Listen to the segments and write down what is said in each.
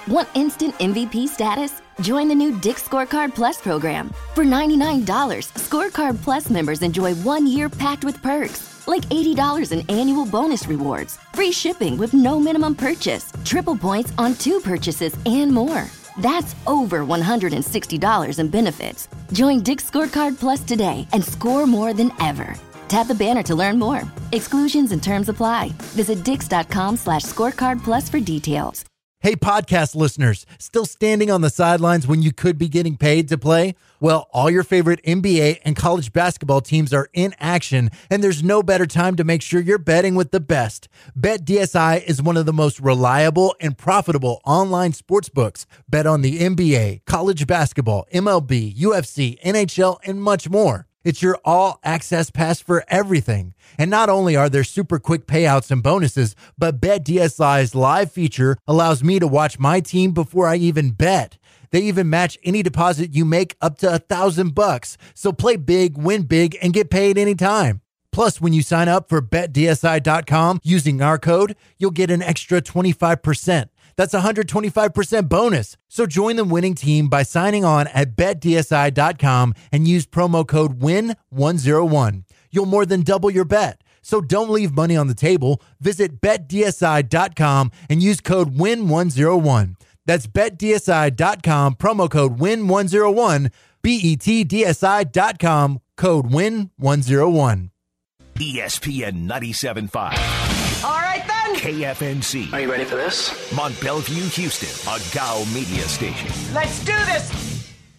Want instant MVP status? Join the new Dick's Scorecard Plus program. For $99, Scorecard Plus members enjoy 1 year packed with perks, like $80 in annual bonus rewards, free shipping with no minimum purchase, triple points on 2 purchases, and more. That's over $160 in benefits. Join Dick's Scorecard Plus today and score more than ever. Tap the banner to learn more. Exclusions and terms apply. Visit dix.com/scorecard plus for details. Hey, podcast listeners, still standing on the sidelines when you could be getting paid to play? Well, all your favorite NBA and college basketball teams are in action, and there's no better time to make sure you're betting with the best. BetDSI is one of the most reliable and profitable online sports books. Bet on the NBA, college basketball, MLB, UFC, NHL, and much more. It's your all-access pass for everything. And not only are there super quick payouts and bonuses, but BetDSI's live feature allows me to watch my team before I even bet. They even match any deposit you make up to $1,000. So play big, win big, and get paid anytime. Plus, when you sign up for BetDSI.com using our code, you'll get an extra 25%. That's 125% bonus. So join the winning team by signing on at BetDSI.com and use promo code WIN101. You'll more than double your bet. So don't leave money on the table. Visit BetDSI.com and use code WIN101. That's BetDSI.com, promo code WIN101, BetDSI.com, code WIN101. ESPN 97.5. All right, then. KFNC. Are you ready for this? Mont Bellevue, Houston, a GAO media station. Let's do this.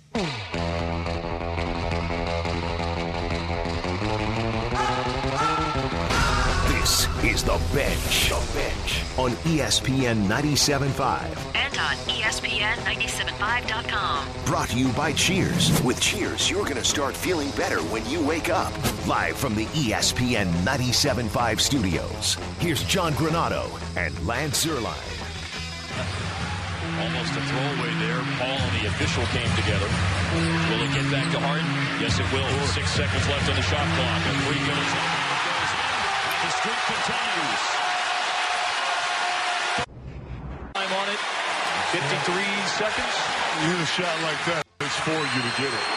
This is The Bench. The Bench on ESPN 97.5. And on ESPN975.com. Brought to you by Cheers. With Cheers, you're going to start feeling better when you wake up. Live from the ESPN 97.5 studios. Here's John Granado and Lance Zierlein. Almost a throwaway there. Paul and the official came together. Will it get back to Harden? Yes, it will. 6 seconds left on the shot clock. And 3 goes. The streak continues. Time on it. 53 seconds. You hit a shot like that, it's for you to get it.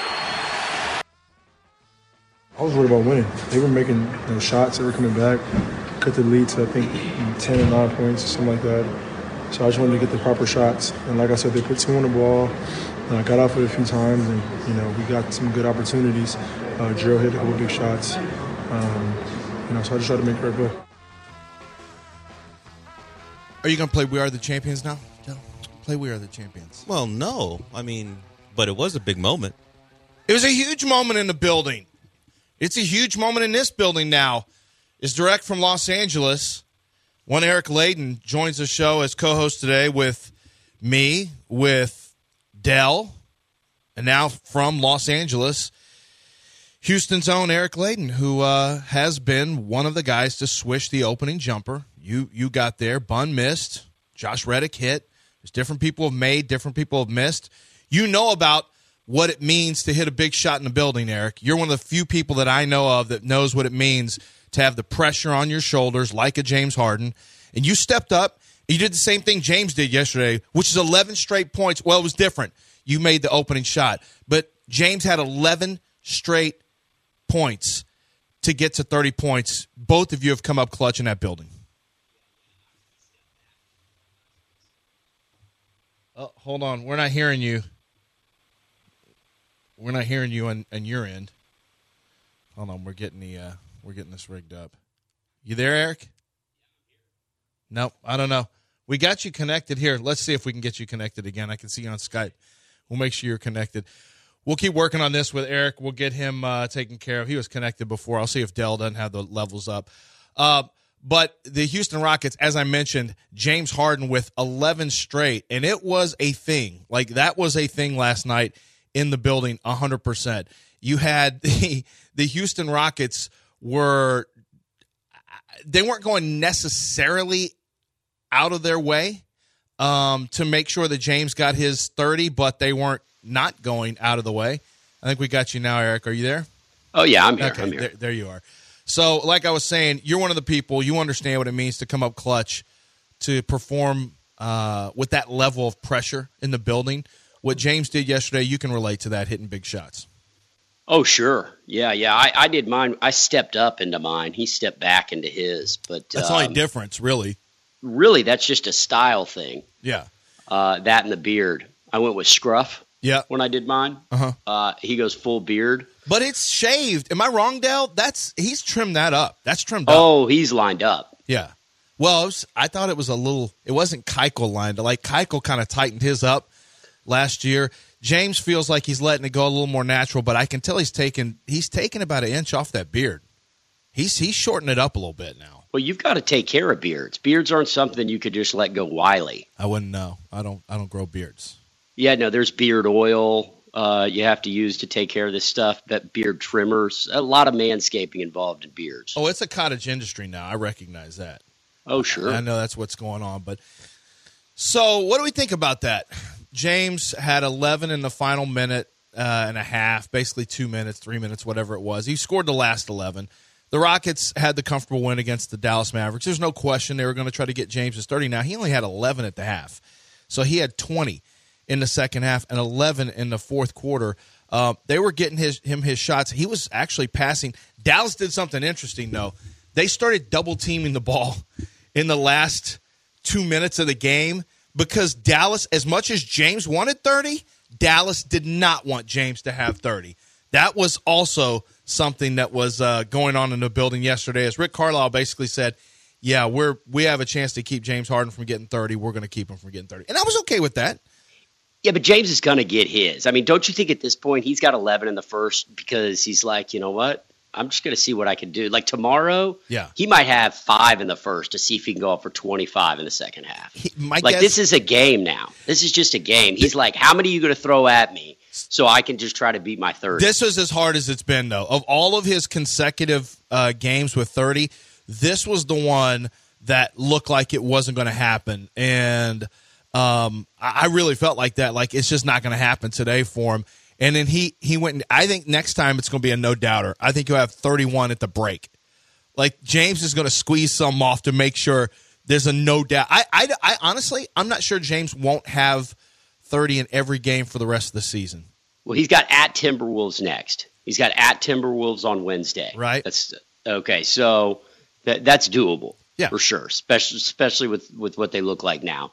I was worried about winning. They were making shots. They were coming back. Cut the lead to, I think, 10 or 9 points or something like that. So I just wanted to get the proper shots. And like I said, they put 2 on the ball. I got off it a few times, and, we got some good opportunities. Jarrell hit a couple big shots. So I just tried to make it right play. Are you going to play We Are the Champions now? Play We Are the Champions. Well, no. But it was a big moment. It was a huge moment in the building. It's a huge moment in this building now. It's direct from Los Angeles. One Eric Layden joins the show as co-host today with me, with Dell, and now from Los Angeles, Houston's own Eric Layden, who has been one of the guys to swish the opening jumper. You got there. Bun missed. Josh Reddick hit. There's different people have made, different people have missed. You know about what it means to hit a big shot in the building, Eric. You're one of the few people that I know of that knows what it means to have the pressure on your shoulders like a James Harden. And you stepped up. You did the same thing James did yesterday, which is 11 straight points. Well, it was different. You made the opening shot. But James had 11 straight points to get to 30 points. Both of you have come up clutch in that building. Oh, hold on. We're not hearing you. We're not hearing you on your end. Hold on. We're getting this rigged up. You there, Eric? Nope. I don't know. We got you connected here. Let's see if we can get you connected again. I can see you on Skype. We'll make sure you're connected. We'll keep working on this with Eric. We'll get him taken care of. He was connected before. I'll see if Dell doesn't have the levels up. But the Houston Rockets, as I mentioned, James Harden with 11 straight, and it was a thing. Like, that was a thing last night in the building, 100%. You had the Houston Rockets weren't going necessarily out of their way to make sure that James got his 30, but they weren't not going out of the way. I think we got you now, Eric. Are you there? Oh, yeah, I'm here. Okay, I'm here. There you are. So, like I was saying, you're one of the people, you understand what it means to come up clutch, to perform with that level of pressure in the building. What James did yesterday, you can relate to that, hitting big shots. Oh, sure. Yeah. I did mine. I stepped up into mine. He stepped back into his. But that's the only difference, really. Really, that's just a style thing. Yeah. That and the beard. I went with scruff. Yeah. When I did mine. He goes full beard. But it's shaved. Am I wrong, Dale? He's trimmed that up. That's trimmed up. Oh, he's lined up. Yeah. Well, I thought it was it wasn't Keuchel lined. Like Keuchel kind of tightened his up last year. James feels like he's letting it go a little more natural, but I can tell he's taken about an inch off that beard. He's shortened it up a little bit now. Well, you've got to take care of beards. Beards aren't something you could just let go wily. I wouldn't know. I don't grow beards. Yeah, no, there's beard oil you have to use to take care of this stuff, but beard trimmers, a lot of manscaping involved in beards. Oh, it's a cottage industry now. I recognize that. Oh, sure. I know that's what's going on. But so what do we think about that? James had 11 in the final minute and a half, basically 2 minutes, 3 minutes, whatever it was. He scored the last 11. The Rockets had the comfortable win against the Dallas Mavericks. There's no question they were going to try to get James to 30. Now, he only had 11 at the half. So he had 20 in the second half and 11 in the fourth quarter. They were getting him his shots. He was actually passing. Dallas did something interesting, though. They started double-teaming the ball in the last 2 minutes of the game because Dallas, as much as James wanted 30, Dallas did not want James to have 30. That was also something that was going on in the building yesterday, as Rick Carlisle basically said, yeah, we have a chance to keep James Harden from getting 30. We're going to keep him from getting 30. And I was okay with that. Yeah, but James is going to get his. I mean, don't you think at this point he's got 11 in the first because he's like, you know what? I'm just going to see what I can do. Like tomorrow, he might have 5 in the first to see if he can go up for 25 in the second half. This is a game now. This is just a game. He's like, how many are you going to throw at me so I can just try to beat my 30? This is as hard as it's been, though. Of all of his consecutive games with 30, this was the one that looked like it wasn't going to happen. And I really felt like that. Like, it's just not going to happen today for him. And then he went. I think next time it's going to be a no doubter. I think he'll have 31 at the break. Like James is going to squeeze some off to make sure there's a no doubt. I honestly, I'm not sure James won't have 30 in every game for the rest of the season. Well, he's got at Timberwolves next. He's got at Timberwolves on Wednesday. Right. That's okay. So that's doable. Yeah, for sure. Especially with what they look like now.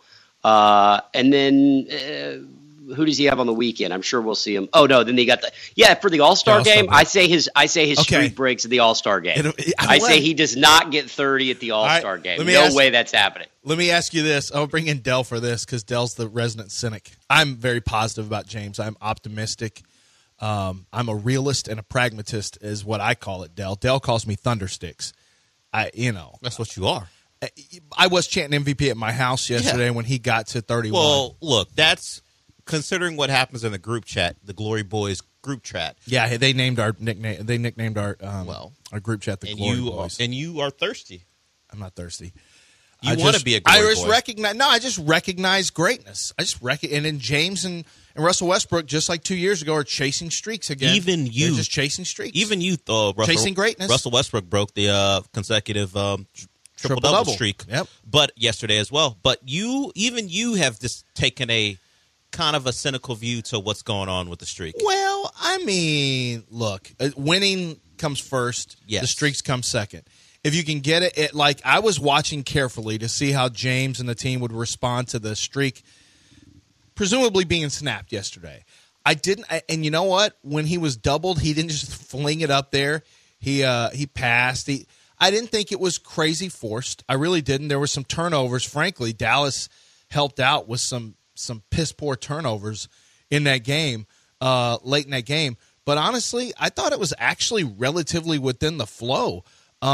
And then. Who does he have on the weekend? I'm sure we'll see him. Oh no, then they got for the All-Star game. Break. I say his streak breaks at the All-Star game. I say he does not get 30 at the All-Star game. No way that's happening. Let me ask you this. I'll bring in Dell for this because Dell's the resident cynic. I'm very positive about James. I'm optimistic. I'm a realist and a pragmatist is what I call it, Dell. Dell calls me thundersticks. That's what you are. I was chanting MVP at my house yesterday when he got to 31. Well, look, that's considering what happens in the group chat, the Glory Boys group chat. Yeah, they named our nickname. They nicknamed our group chat the Glory Boys. And you are thirsty. I'm not thirsty. You want to be a Glory Boy. I just recognize greatness. And then James and Russell Westbrook, just like 2 years ago, are chasing streaks again. They're just chasing streaks. Even you, chasing greatness. Russell Westbrook broke the consecutive triple-double streak. Yep. But yesterday as well. But you have just taken a kind of a cynical view to what's going on with the streak. Well, I mean, look, winning comes first. Yes. The streaks come second. If you can get it, like I was watching carefully to see how James and the team would respond to the streak, presumably being snapped yesterday. I didn't, and you know what? When he was doubled, he didn't just fling it up there. He passed. I didn't think it was crazy forced. I really didn't. There were some turnovers. Frankly, Dallas helped out with some piss-poor turnovers in that game, late in that game. But honestly, I thought it was actually relatively within the flow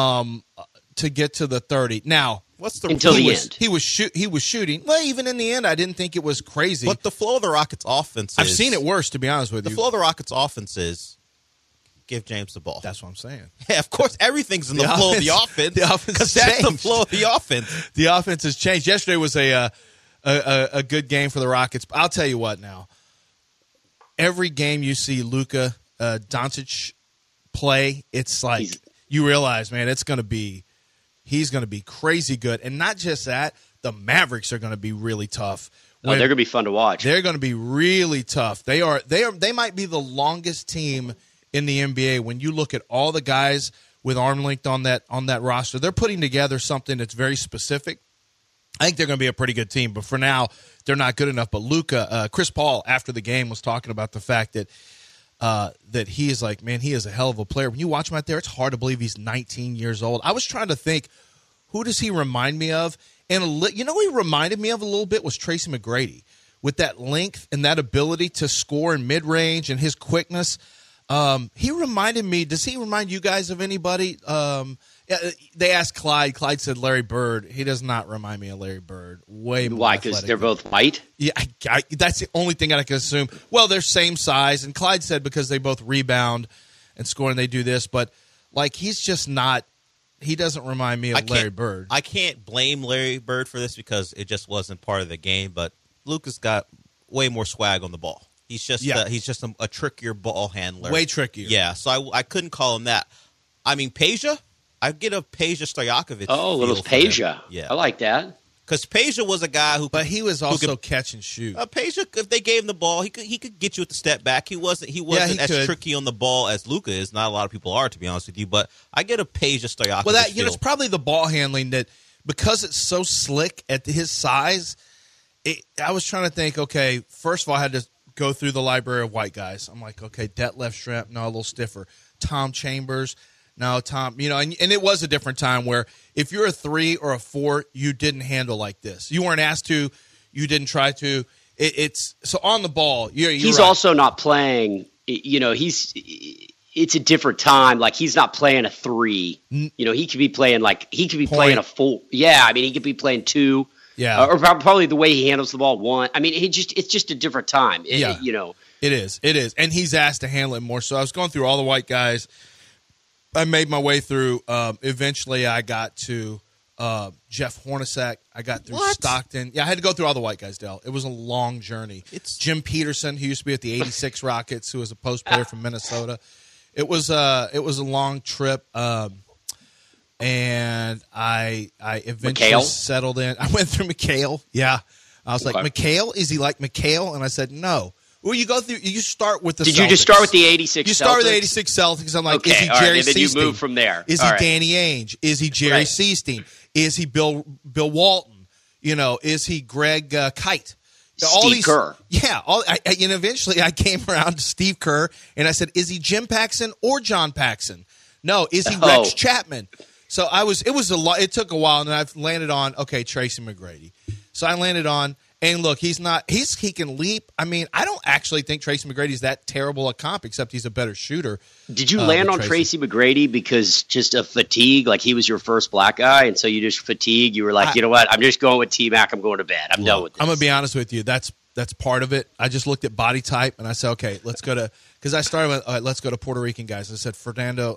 to get to the 30. Now, until the end? He was shooting. Well, even in the end, I didn't think it was crazy. But the flow of the Rockets' offense I've seen it worse, to be honest with you. The flow of the Rockets' offense is give James the ball. That's what I'm saying. Yeah, of course, everything's in the flow of the offense. The offense because that's the flow of the offense. The offense has changed. Yesterday was a good game for the Rockets. I'll tell you what now. Every game you see Luka Doncic play, it's like you realize, man, he's going to be crazy good. And not just that, the Mavericks are going to be really tough. They're going to be fun to watch. They're going to be really tough. They might be the longest team in the NBA when you look at all the guys with arm length on that roster. They're putting together something that's very specific. I think they're going to be a pretty good team, but for now, they're not good enough. But Luka, Chris Paul, after the game, was talking about the fact that he is like, man, he is a hell of a player. When you watch him out there, it's hard to believe he's 19 years old. I was trying to think, who does he remind me of? And you know who he reminded me of a little bit was Tracy McGrady, with that length and that ability to score in mid-range and his quickness. He reminded me, does he remind you guys of anybody? They asked Clyde. Clyde said Larry Bird. He does not remind me of Larry Bird. Way more. Why? Because they're both white? Yeah, that's the only thing I can assume. Well, they're same size. And Clyde said because they both rebound and score and they do this. But, like, he's just not – he doesn't remind me of Larry Bird. I can't blame Larry Bird for this because it just wasn't part of the game. But Luka's got way more swag on the ball. He's just a trickier ball handler. Way trickier. Yeah, so I couldn't call him that. I mean, Peja, I get a Peja Stojakovic. Oh, a little Peja. Yeah, I like that. Because Peja was a guy who, but he was also catch and shoot. Peja, if they gave him the ball, he could get you at the step back. He wasn't as tricky on the ball as Luka is. Not a lot of people are, to be honest with you. But I get a Peja Stojakovic. Well, it's probably the ball handling that because it's so slick at his size. I was trying to think. Okay, first of all, I had to go through the library of white guys. I'm like, okay, Detlef Schrempf, no, a little stiffer. Tom Chambers, no, Tom, and it was a different time where if you're a 3 or a 4, you didn't handle like this. You weren't asked to, you didn't try to. It's so on the ball. He's right. Also not playing. It's a different time. Like he's not playing a 3. He could be playing playing a 4. Yeah, I mean he could be playing 2. Yeah, or probably the way he handles the ball. 1. I mean, it's just a different time. It is, and he's asked to handle it more. So I was going through all the white guys. I made my way through. Eventually, I got to Jeff Hornacek. I got through Stockton. Yeah, I had to go through all the white guys, Dell. It was a long journey. It's Jim Peterson, who used to be at the '86 Rockets, who was a post player from Minnesota. It was a long trip. And I eventually settled in. I went through McHale. Yeah. I was like, McHale? Is he like McHale? And I said, no. Well, you go through. You start with the Did Celtics. You just start with the 86 Celtics? You start with the 86 Celtics. I'm like, is he Jerry Seastein? Then you move from there. Is he Danny Ainge? Is he Jerry Seastein? Is he Bill Walton? Is he Greg Kite? Steve Kerr. Yeah. And eventually I came around to Steve Kerr, and I said, is he Jim Paxson or John Paxson? No. Is he Rex Chapman? So it was a lot. It took a while, and I've landed on Tracy McGrady. So I landed on, and look, he can leap. I mean, I don't actually think Tracy McGrady's that terrible a comp, except he's a better shooter. Did you land on Tracy McGrady because just of fatigue? Like he was your first black guy, and so you just fatigue. You were like, you know what? I'm just going with T-Mac. I'm going to bed. I'm done with this. I'm gonna be honest with you. That's part of it. I just looked at body type, and I said, okay, let's go to. Because I started with, let's go to Puerto Rican guys. I said Fernando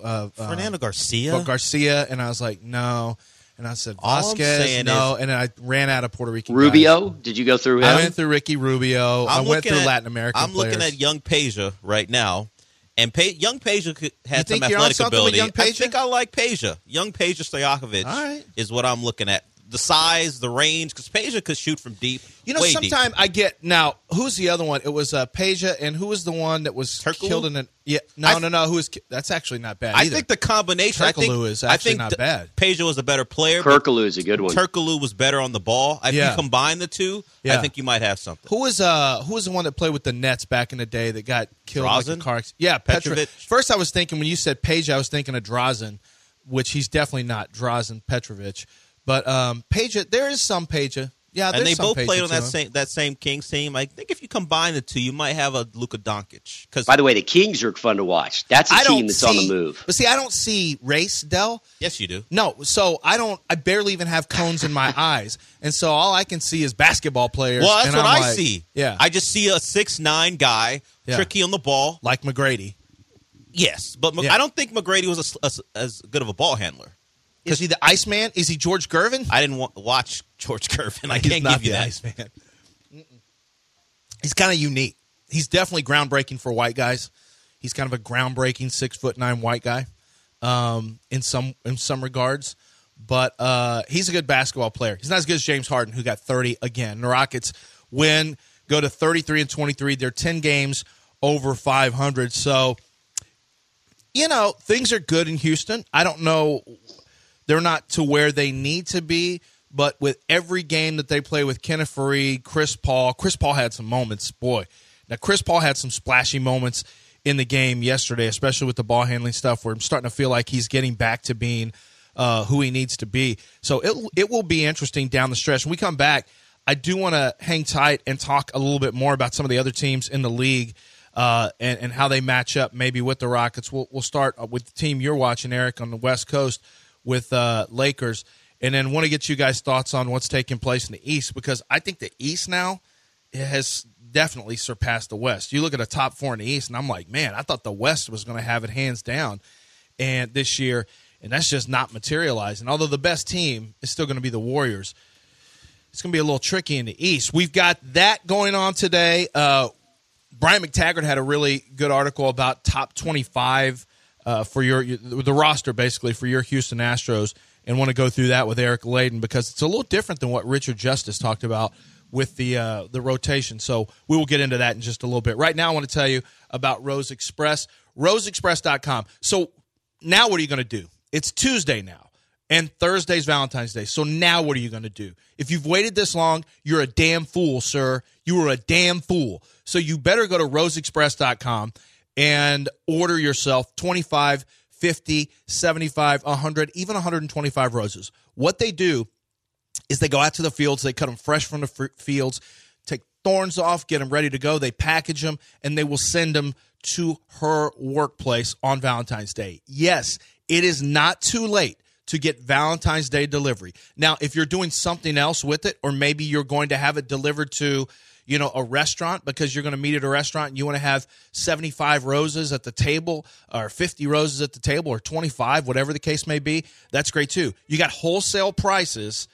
Garcia, and I was like, no. And I said Vasquez, no. And then I ran out of Puerto Rican Rubio? guys. Did you go through him? I went through Ricky Rubio. I went through Latin American players. I'm looking at young Peja right now. And young Peja had some athletic ability. I think I like Peja. Young Peja Stojakovic is what I'm looking at. The size, the range, because Peja could shoot from deep. Sometimes I get now. Who's the other one? It was Peja, and who was the one that was killed in an? Yeah, no. Who is? That's actually not bad. I think the combination. Turkoglu is actually not bad. Peja was a better player. Turkoglu is a good one. Turkoglu was better on the ball. If you combine the two, I think you might have something. Who was the one that played with the Nets back in the day that got killed? Drazen? Like a car accident? Yeah, Petrovic. First, I was thinking when you said Peja, I was thinking of Drazen, which he's definitely not. Drazen Petrovic. But Peja, there is some Peja. Yeah, and they both played on that same Kings team. I think if you combine the two, you might have a Luka Doncic. By the way, the Kings are fun to watch. That's a team that's on the move. But see, I don't see race, Dell. Yes, you do. No, so I barely even have cones in my eyes, and so all I can see is basketball players. Well, that's what I see. Yeah, I just see a 6'9" guy, tricky on the ball, like McGrady. Yes, but I don't think McGrady was as good of a ball handler. Is he the Iceman? Is he George Gervin? I didn't watch George Gervin. I can't give you that. Iceman. He's kind of unique. He's definitely groundbreaking for white guys. He's kind of a groundbreaking 6'9" white guy in some regards. but he's a good basketball player. He's not as good as James Harden, who got 30 again. The Rockets go to 33-23. They're 10 games over 500. So, things are good in Houston. I don't know. They're not to where they need to be, but with every game that they play with Kenneth Faried, Chris Paul had some moments. Boy, now Chris Paul had some splashy moments in the game yesterday, especially with the ball handling stuff, where I'm starting to feel like he's getting back to being who he needs to be. So it will be interesting down the stretch. When we come back, I do want to hang tight and talk a little bit more about some of the other teams in the league and how they match up maybe with the Rockets. We'll start with the team you're watching, Eric, on the West Coast with Lakers, and then want to get you guys' thoughts on what's taking place in the East, because I think the East now has definitely surpassed the West. You look at a top four in the East, and I'm like, man, I thought the West was going to have it hands down and this year, and that's just not materializing. Although the best team is still going to be the Warriors, it's going to be a little tricky in the East. We've got that going on today. Brian McTaggart had a really good article about top 25 for the roster, basically, for your Houston Astros, and want to go through that with Eric Layden, because it's a little different than what Richard Justice talked about with the rotation. So we will get into that in just a little bit. Right now I want to tell you about Rose Express, roseexpress.com. So now what are you going to do? It's Tuesday now, and Thursday's Valentine's Day. So now what are you going to do? If you've waited this long, you're a damn fool, sir. You are a damn fool. So you better go to roseexpress.com and order yourself 25, 50, 75, 100, even 125 roses. What they do is they go out to the fields, they cut them fresh from the fields, take thorns off, get them ready to go, they package them, and they will send them to her workplace on Valentine's Day. Yes, it is not too late to get Valentine's Day delivery. Now, if you're doing something else with it, or maybe you're going to have it delivered to a restaurant, because you're going to meet at a restaurant and you want to have 75 roses at the table, or 50 roses at the table, or 25, whatever the case may be, that's great too. You got wholesale prices.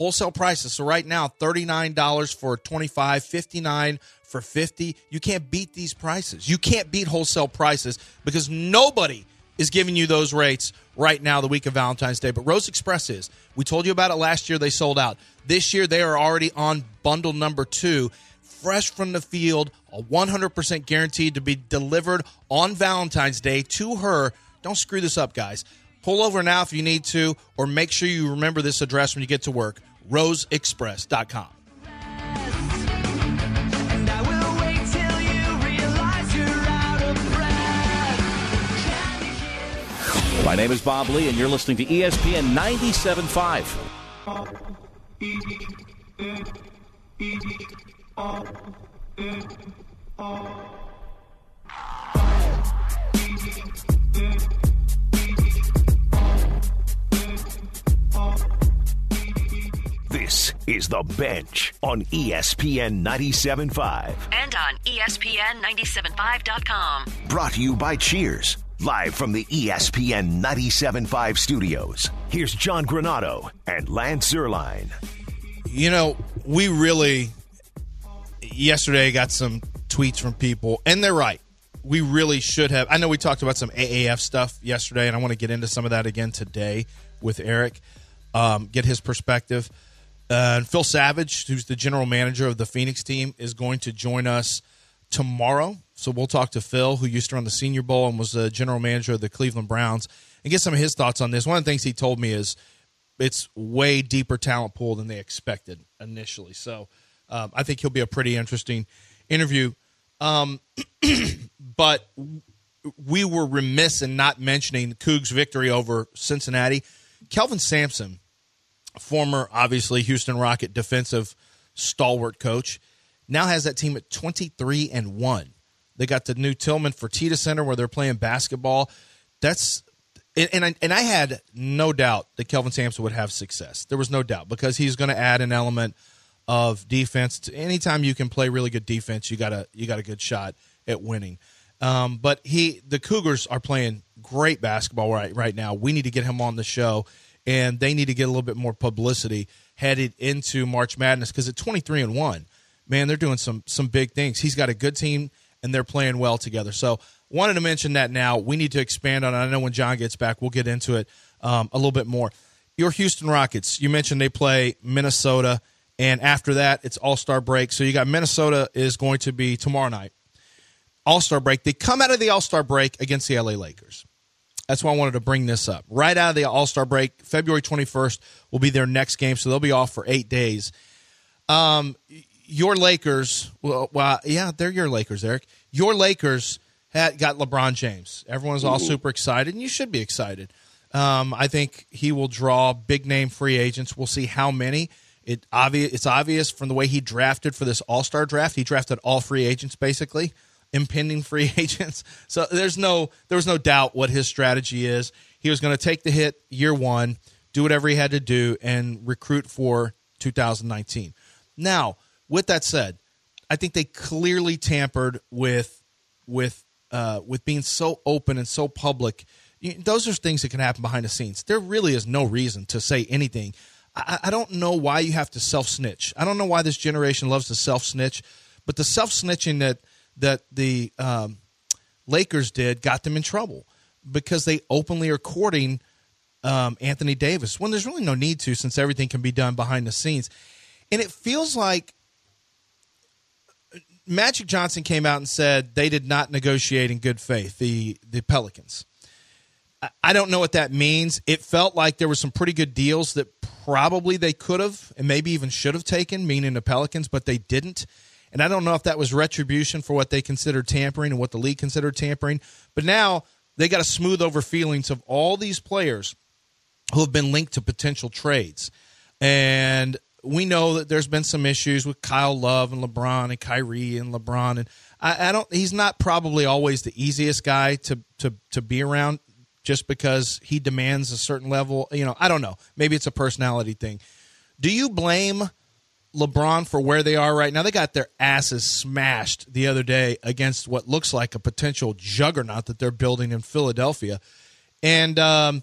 So right now, $39 for 25, $59 for 50. You can't beat these prices. You can't beat wholesale prices, because nobody is giving you those rates right now the week of Valentine's Day. But Rose Express is. We told you about it last year. They sold out. This year, they are already on bundle number 2. Fresh from the field, 100% guaranteed to be delivered on Valentine's Day to her. Don't screw this up, guys. Pull over now if you need to, or make sure you remember this address when you get to work, roseexpress.com. My name is Bob Lee, and you're listening to ESPN 97.5. This is The Bench on ESPN 97.5. And on ESPN975.com. Brought to you by Cheers. Live from the ESPN 97.5 studios, here's John Granato and Lance Zierlein. We really, yesterday, got some tweets from people, and they're right. We really should have. I know we talked about some AAF stuff yesterday, and I want to get into some of that again today with Eric, get his perspective. And Phil Savage, who's the general manager of the Phoenix team, is going to join us tomorrow. So we'll talk to Phil, who used to run the Senior Bowl and was the general manager of the Cleveland Browns, and get some of his thoughts on this. One of the things he told me is it's way deeper talent pool than they expected initially. So I think he'll be a pretty interesting interview. But we were remiss in not mentioning Cougs' victory over Cincinnati. Kelvin Sampson, former, obviously, Houston Rocket defensive stalwart coach, now has that team at 23-1. They got the new Tillman Fertitta Center where they're playing basketball. And I had no doubt that Kelvin Sampson would have success. There was no doubt, because he's going to add an element of defense. Anytime you can play really good defense, you got a good shot at winning. But the Cougars are playing great basketball right now. We need to get him on the show, and they need to get a little bit more publicity headed into March Madness, because at 23-1, man, they're doing some big things. He's got a good team, and they're playing well together. So wanted to mention that now. We need to expand on it. I know when John gets back, we'll get into it a little bit more. your Houston Rockets, you mentioned they play Minnesota, and after that, it's All-Star break. So you got Minnesota is going to be tomorrow night. All-Star break. They come out of the All-Star break against the LA Lakers. That's why I wanted to bring this up. Right out of the All-Star break, February 21st will be their next game, so they'll be off for 8 days. Your Lakers, they're your Lakers, Eric. Your Lakers got LeBron James. Everyone's all super excited, and you should be excited. I think he will draw big-name free agents. We'll see how many. It's obvious from the way he drafted for this All-Star draft. He drafted all free agents, basically, impending free agents. So there was no doubt what his strategy is. He was going to take the hit year one, do whatever he had to do, and recruit for 2019. Now, with that said, I think they clearly tampered with being so open and so public. Those are things that can happen behind the scenes. There really is no reason to say anything. I don't know why you have to self-snitch. I don't know why this generation loves to self-snitch, but the self-snitching that the Lakers did got them in trouble because they openly are courting Anthony Davis when there's really no need to, since everything can be done behind the scenes. And it feels like Magic Johnson came out and said they did not negotiate in good faith, the Pelicans. I don't know what that means. It felt like there were some pretty good deals that probably they could have and maybe even should have taken, meaning the Pelicans, but they didn't. And I don't know if that was retribution for what they considered tampering and what the league considered tampering. But now they got to smooth over feelings of all these players who have been linked to potential trades. And we know that there's been some issues with Kyle Love and LeBron and Kyrie and LeBron. And he's not probably always the easiest guy to be around, just because he demands a certain level. I don't know. Maybe it's a personality thing. Do you blame LeBron for where they are right now? They got their asses smashed the other day against what looks like a potential juggernaut that they're building in Philadelphia. And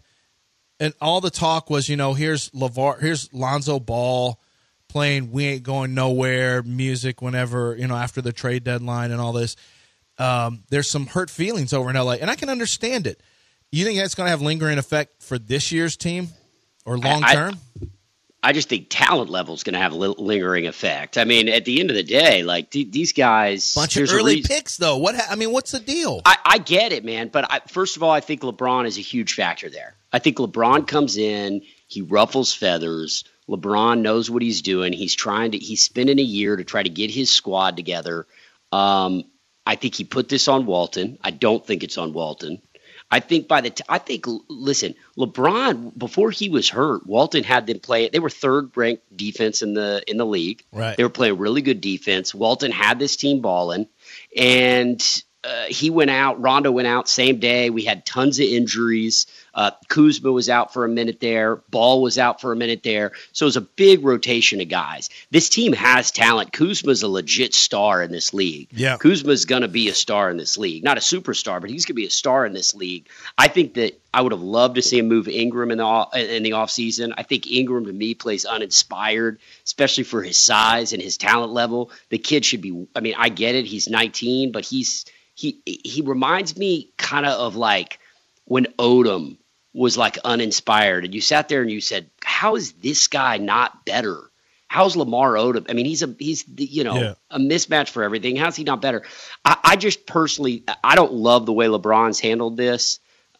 all the talk was, here's Lonzo Ball playing "We Ain't Going Nowhere" music whenever, after the trade deadline and all this. There's some hurt feelings over in LA, and I can understand it. You think that's going to have lingering effect for this year's team or long term? I just think talent level is going to have a lingering effect. I mean, at the end of the day, like these guys, bunch of early picks, though. What's the deal? I get it, man. But first of all, I think LeBron is a huge factor there. I think LeBron comes in, he ruffles feathers. LeBron knows what he's doing. He's spending a year to try to get his squad together. I think he put this on Walton. I don't think it's on Walton. I think listen, LeBron, before he was hurt, Walton had them play. They were third-ranked defense in the league. Right. They were playing really good defense. Walton had this team balling, and he went out. Rondo went out same day. We had tons of injuries. Kuzma was out for a minute there. Ball was out for a minute there. So it was a big rotation of guys. This team has talent. Kuzma's a legit star in this league. Yeah. Kuzma's going to be a star in this league. Not a superstar, but he's going to be a star in this league. I think that I would have loved to see him move Ingram in the offseason. I think Ingram, to me, plays uninspired, especially for his size and his talent level. The kid should be – I mean, I get it. He's 19, but he reminds me kind of like when Odom was like uninspired, and you sat there and you said, how is this guy not better? How's Lamar Odom? I mean, he's a mismatch for everything. How's he not better? I just personally, I don't love the way LeBron's handled this.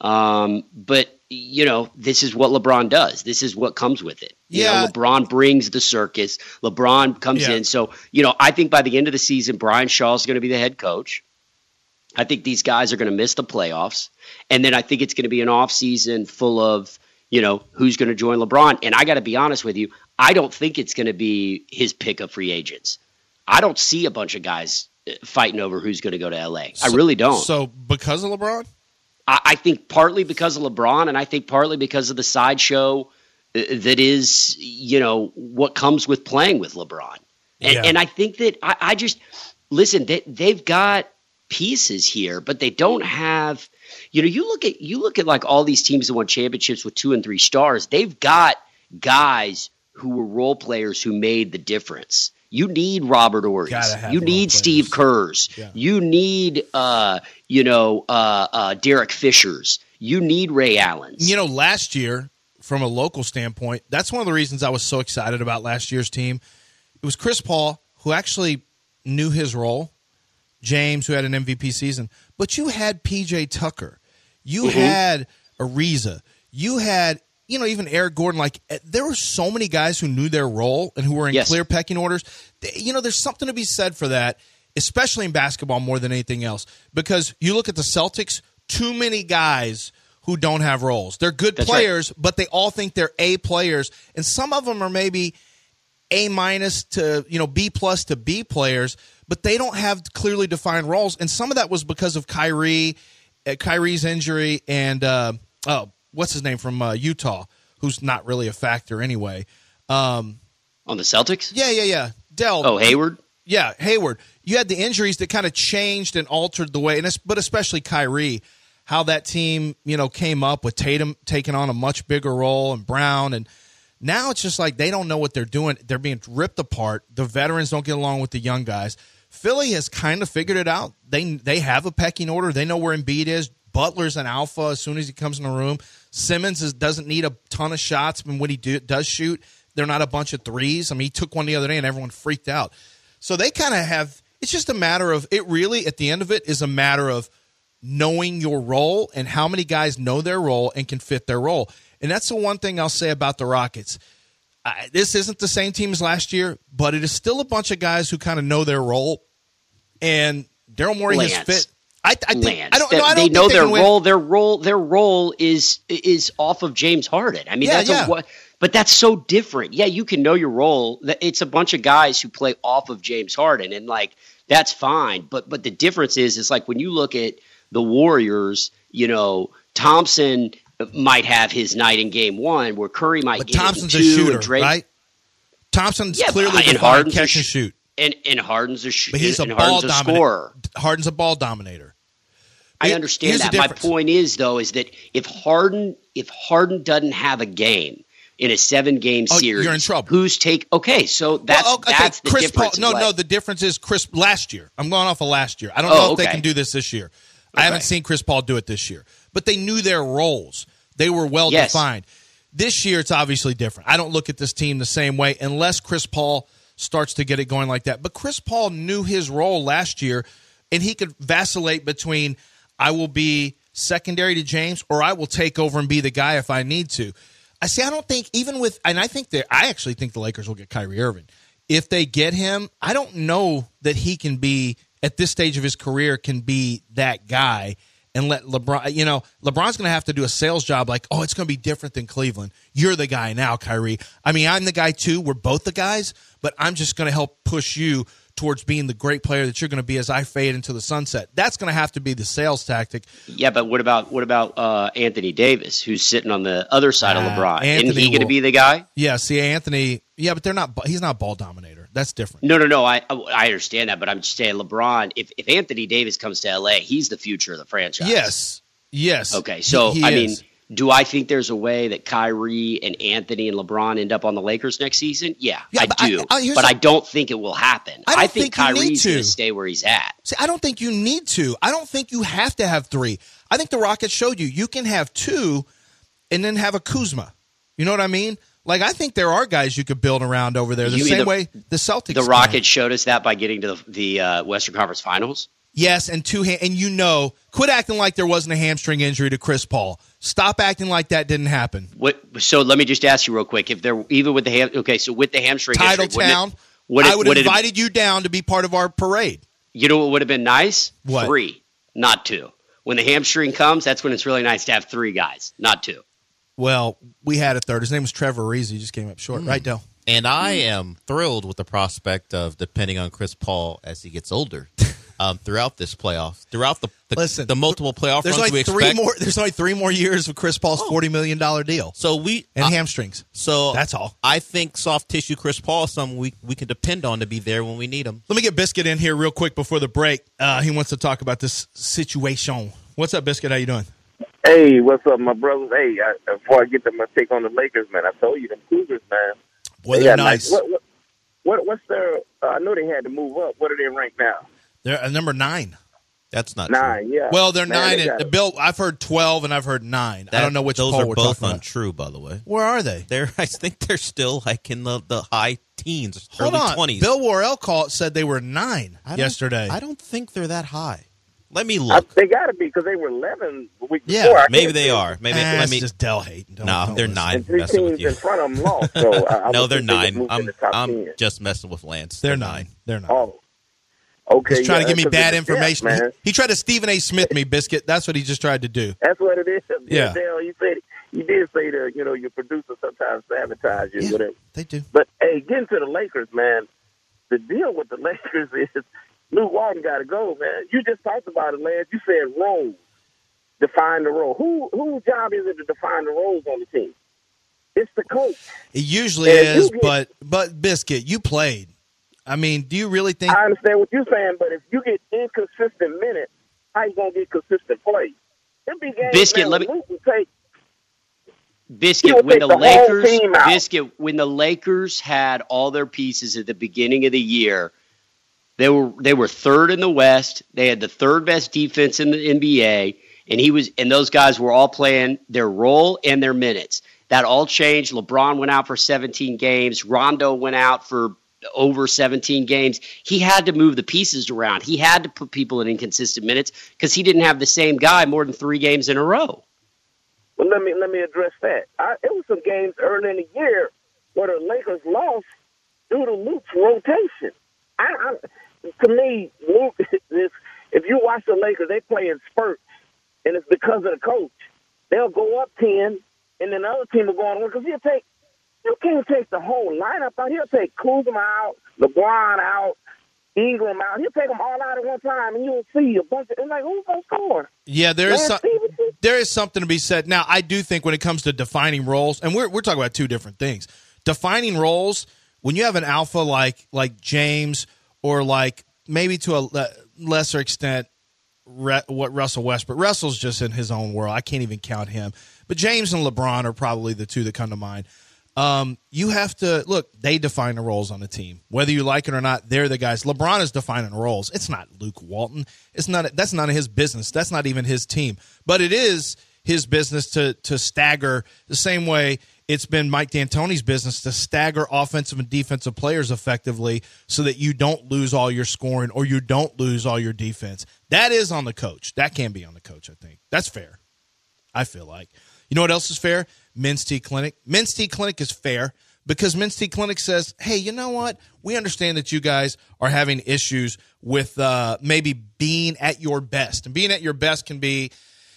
But this is what LeBron does. This is what comes with it. LeBron brings the circus. LeBron comes in. So, I think by the end of the season, Brian Shaw is going to be the head coach. I think these guys are going to miss the playoffs. And then I think it's going to be an offseason full of, who's going to join LeBron. And I got to be honest with you, I don't think it's going to be his pick of free agents. I don't see a bunch of guys fighting over who's going to go to L.A. I really don't. So because of LeBron? I think partly because of LeBron, and I think partly because of the sideshow that is, what comes with playing with LeBron. And I think that I just – listen, they've got – pieces here, but they don't have, you look at like all these teams that won championships with 2 and 3 stars. They've got guys who were role players who made the difference. You need Robert Ory's. You need Steve Kerr's. Yeah. You need, Derek Fisher's. You need Ray Allen's. Last year from a local standpoint, that's one of the reasons I was so excited about last year's team. It was Chris Paul, who actually knew his role, James, who had an MVP season, but you had P.J. Tucker. You had Ariza. You had, even Eric Gordon. Like, there were so many guys who knew their role and who were in clear pecking orders. There's something to be said for that, especially in basketball more than anything else, because you look at the Celtics, too many guys who don't have roles. They're good players, but they all think they're A players, and some of them are maybe A- to, B+ to B players, but they don't have clearly defined roles. And some of that was because of Kyrie's injury and, what's his name from Utah, who's not really a factor anyway. On the Celtics? Yeah. Dell. Oh, Hayward? Yeah, Hayward. You had the injuries that kind of changed and altered the way, but especially Kyrie, how that team, came up with Tatum taking on a much bigger role and Brown. And now it's just like they don't know what they're doing. They're being ripped apart. The veterans don't get along with the young guys. Philly has kind of figured it out. They have a pecking order. They know where Embiid is. Butler's an alpha as soon as he comes in the room. Simmons doesn't need a ton of shots, but when he does shoot, they're not a bunch of threes. I mean, he took one the other day and everyone freaked out. So they kind of have – it's just a matter of – it really, at the end of it, is a matter of knowing your role and how many guys know their role and can fit their role. And that's the one thing I'll say about the Rockets. This isn't the same team as last year, but it is still a bunch of guys who kind of know their role. And Daryl Morey has fit. They know their role. Their role is off of James Harden. I mean, but that's so different. Yeah, you can know your role. It's a bunch of guys who play off of James Harden, and that's fine. But the difference is like when you look at the Warriors, Thompson might have his night in game one, where Curry might get Thompson's it in two, a shooter, and Drake, right? Thompson's clearly Harden's catch and shoot. And Harden's a shooter. But he's a scorer. Harden's a ball dominator. I understand that. My point is, though, is that if Harden doesn't have a game in a 7-game series, you're in trouble. So that's the Chris difference. Paul, no, the difference is Chris last year. I'm going off of last year. I don't know if they can do this year. I haven't seen Chris Paul do it this year. But they knew their roles. They were well defined. This year, it's obviously different. I don't look at this team the same way unless Chris Paul starts to get it going like that. But Chris Paul knew his role last year, and he could vacillate between I will be secondary to James or I will take over and be the guy if I need to. I don't think I actually think the Lakers will get Kyrie Irving. If they get him, I don't know that he can be, at this stage of his career, can be that guy and let LeBron, LeBron's going to have to do a sales job like, it's going to be different than Cleveland. You're the guy now, Kyrie. I mean, I'm the guy too. We're both the guys, but I'm just going to help push you towards being the great player that you're going to be as I fade into the sunset. That's going to have to be the sales tactic. Yeah, but what about Anthony Davis, who's sitting on the other side of LeBron? Isn't he going to be the guy? Yeah, see, Anthony. Yeah, but he's not ball dominator. That's different. No. I understand that, but I'm just saying LeBron. If Anthony Davis comes to LA, he's the future of the franchise. Yes. Okay, so I mean, do I think there's a way that Kyrie and Anthony and LeBron end up on the Lakers next season? Yeah I do. But I don't think it will happen. I think Kyrie's going to stay where he's at. See, I don't think you need to. I don't think you have to have 3. I think the Rockets showed you can have 2 and then have a Kuzma. You know what I mean? Like, I think there are guys you could build around over there the same way the Celtics. The Rockets showed us that by getting to the Western Conference Finals. Yes, and quit acting like there wasn't a hamstring injury to Chris Paul. Stop acting like that didn't happen. So let me just ask you real quick: if they're even with the with the hamstring injury, Titletown, I would have invited you down to be part of our parade. You know what would have been nice? What? 3, not 2. When the hamstring comes, that's when it's really nice to have 3 guys, not 2. Well, we had a third. His name was Trevor Ariza. He just came up short, right, Del? And I am thrilled with the prospect of depending on Chris Paul as he gets older. Throughout this playoff, throughout the multiple playoff runs we expect. There's only 3 more years of Chris Paul's $40 million deal. So hamstrings. So that's all. I think soft tissue Chris Paul is something we can depend on to be there when we need him. Let me get Biscuit in here real quick before the break. He wants to talk about this situation. What's up, Biscuit? How you doing? Hey, what's up, my brothers? Hey, before I get to my take on the Lakers, man, I told you the Cougars, man. Boy, they're nice. What's their? I know they had to move up. What are they ranked now? They're number 9. That's not 9, true. yeah. Well, they're Man, 9. And Bill, I've heard 12 and I've heard 9. I don't know which those poll are we're both talking about. untrue, by the way. Where are they? I think they're still like in the high teens, Hold early on. 20s. Bill Worrell said they were 9 yesterday. I don't think they're that high. Let me look. They got to be because they were 11 the week Yeah, before. Maybe they are. Maybe It's just Dell hate. No, they're 9. And 3 Messing with teams you. in front of them lost. So I No, would they're think they would 9. move in the top 10. Just messing with Lance. They're 9. They're 9. Oh. Okay. He's trying to give me because bad it's information. man. He tried to Stephen A. Smith me, Biscuit. That's what he just tried to do. That's what it is. Yeah. Dale, you did say that, your producer sometimes sabotage you. Whatever. They do. But, hey, getting to the Lakers, man, the deal with the Lakers is Luke Walton got to go, man. You just talked about it, Lance. You said roles. Define the role. Whose job is it to define the roles on the team? It's the coach. It usually is, but Biscuit, you played. I mean, do you really think? I understand what you're saying, but if you get inconsistent minutes, how you gonna get consistent play? There'll be games, Biscuit, man, Biscuit, when the Lakers had all their pieces at the beginning of the year, they were third in the West. They had the third best defense in the NBA, and those guys were all playing their role and their minutes. That all changed. LeBron went out for 17 games. Rondo went out for over 17 games. He had to move the pieces around. He had to put people in inconsistent minutes because he didn't have the same guy more than 3 games in a row. Well, let me address that. It was some games early in the year where the Lakers lost due to Luke's rotation. To me, Luke, if you watch the Lakers, they play in spurts, and it's because of the coach. They'll go up 10, and then the other team will go on because you can't take the whole lineup out. He'll take Kuzma out, LeBron out, Ingram out. He'll take them all out at one time, and you'll see a bunch of – it's like, who's going to score? Yeah, there is something to be said. Now, I do think when it comes to defining roles, and we're talking about 2 different things. Defining roles, when you have an alpha like James or like maybe to a lesser extent what Russell Westbrook. Russell's just in his own world. I can't even count him. But James and LeBron are probably the 2 that come to mind. You have to look. They define the roles on the team, whether you like it or not. They're the guys. LeBron is defining the roles. It's not Luke Walton. It's not. That's none of his business. That's not even his team. But it is his business to stagger the same way it's been Mike D'Antoni's business to stagger offensive and defensive players effectively, so that you don't lose all your scoring or you don't lose all your defense. That is on the coach. That can be on the coach. I think that's fair. I feel like. You know what else is fair? Men's T Clinic. Men's T Clinic is fair because Men's T Clinic says, hey, you know what? We understand that you guys are having issues with maybe being at your best. And being at your best can be,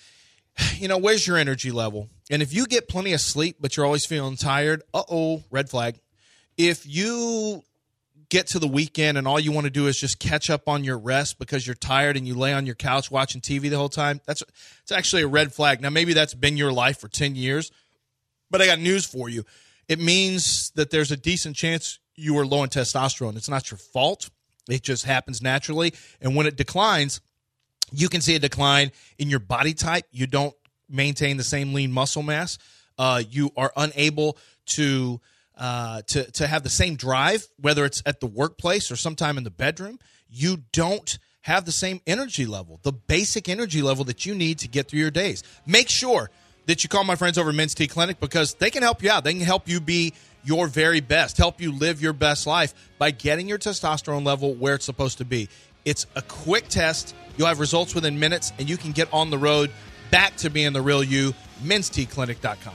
where's your energy level? And if you get plenty of sleep, but you're always feeling tired, red flag. If you get to the weekend and all you want to do is just catch up on your rest because you're tired and you lay on your couch watching TV the whole time, it's actually a red flag. Now, maybe that's been your life for 10 years, but I got news for you. It means that there's a decent chance you are low in testosterone. It's not your fault. It just happens naturally. And when it declines, you can see a decline in your body type. You don't maintain the same lean muscle mass. You are unable to have the same drive, whether it's at the workplace or sometime in the bedroom. You don't have the same energy level, the basic energy level that you need to get through your days. Make sure that you call my friends over at Men's T Clinic because they can help you out. They can help you be your very best, help you live your best life by getting your testosterone level where it's supposed to be. It's a quick test. You'll have results within minutes, and you can get on the road back to being the real you. Men'sTClinic.com.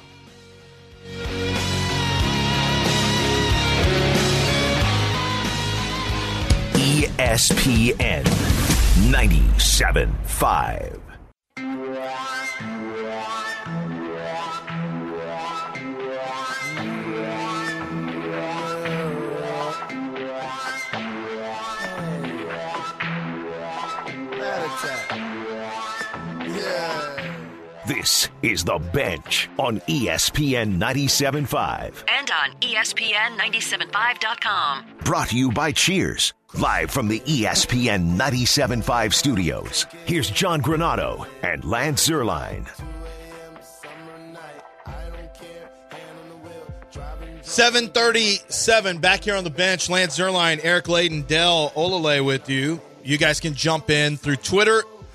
ESPN 97.5. This is The Bench on ESPN 97.5. And on ESPN975.com. Brought to you by Cheers. Live from the ESPN 97.5 studios. Here's John Granado and Lance Zierlein. 7:37 back here on The Bench. Lance Zierlein, Eric Layden, Dell Olale with you. You guys can jump in through Twitter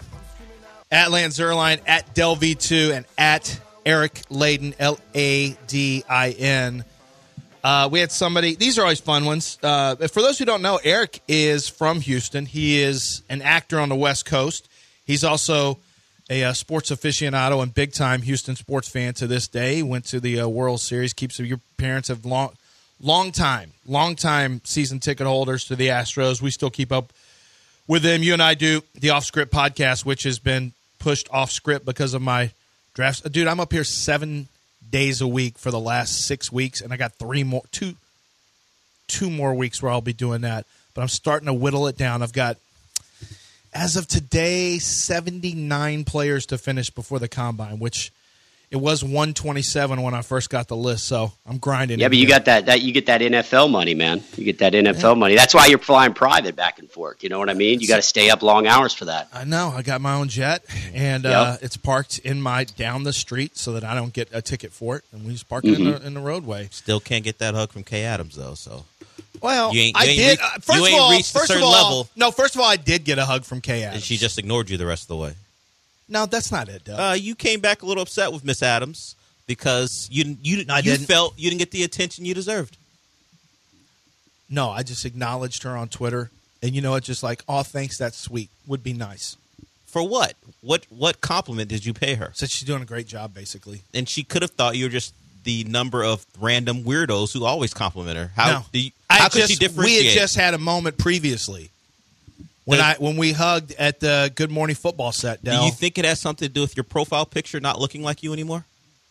at Lance Zierlein, at DelV2, and at Eric Ladin, Ladin. We had somebody. These are always fun ones. For those who don't know, Eric is from Houston. He is an actor on the West Coast. He's also a sports aficionado and big-time Houston sports fan to this day. He went to the World Series. Your parents have long time season ticket holders to the Astros. We still keep up with them. You and I do the Off Script podcast, which has been pushed off script because of my drafts. Dude, I'm up here 7 days a week for the last 6 weeks, and I got two more weeks where I'll be doing that. But I'm starting to whittle it down. I've got, as of today, 79 players to finish before the combine, which it was 127 when I first got the list. So I'm grinding. Yeah, but you got that you get that NFL money, man. You get that NFL money. That's why you're flying private back and forth. You know what I mean? You got to stay up long hours for that. I know. I got my own jet, and it's parked in down the street so that I don't get a ticket for it, and we just park it in the roadway. Still can't get that hug from Kay Adams though. So. Well, I did. First of all, first of all, I did get a hug from Kay Adams. And she just ignored you the rest of the way. No, that's not it, Doug. You came back a little upset with Miss Adams because you felt you didn't get the attention you deserved. No, I just acknowledged her on Twitter, and you know, it's just like, oh, thanks, that's sweet. Would be nice. For what? What compliment did you pay her? Said she's doing a great job, basically. And she could have thought you were just the number of random weirdos who always compliment her. How could she differentiate? We had just had a moment previously. When we hugged at the Good Morning Football set, Del. Do you think it has something to do with your profile picture not looking like you anymore?